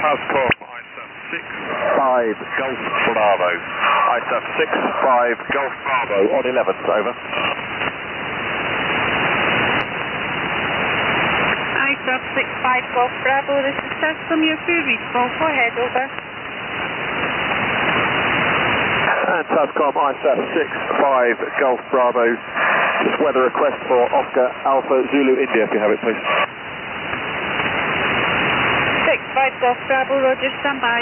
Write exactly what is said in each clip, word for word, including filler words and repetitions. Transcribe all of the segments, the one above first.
Tascom, I S A F six five Golf Bravo. I S A F six five Golf Bravo on eleventh, over. I S A F six five Golf Bravo, this is Tascom, your crew read call, go ahead, over. And Tascom, I S A F six five Golf Bravo, just weather request for Oscar Alpha Zulu India, if you have it, please. six five Golf Bravo, roger, stand by.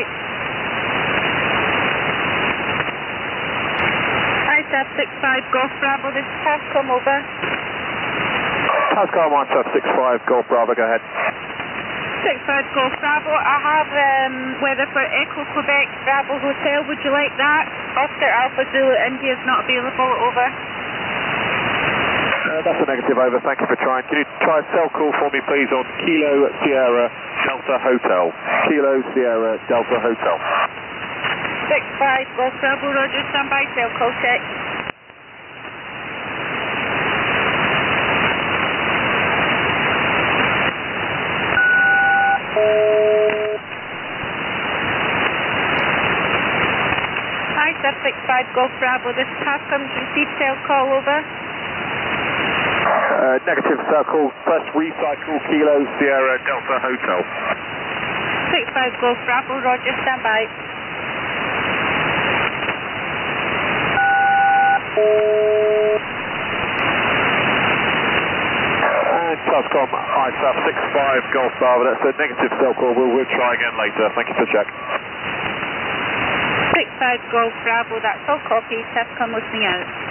I S A F six five Golf Bravo, this is Tascom, over. Tascom, I S A F six five Golf Bravo, go ahead. six five Golf Bravo, I have um, weather for Echo Quebec Bravo Hotel, would you like that? Oscar Alpha Zulu India is not available, over. Uh, that's a negative, over, thank you for trying. Can you try a cell call for me, please, on Kilo Sierra Delta Hotel? Kilo Sierra Delta Hotel. six five Golf Bravo, roger, stand by, cell call check. I S A F six five Golf Bravo, this is Tascom, received cell call, over. Uh, negative, cell call, press recycle Kilo Sierra Delta Hotel. six five Golf Bravo, roger, stand by. And Tascom, I S A F six five Golf Bravo, that's a negative cell call, we'll, we'll try again later, thank you for check. six five Golf Bravo, that's all copy, Tascom listening out.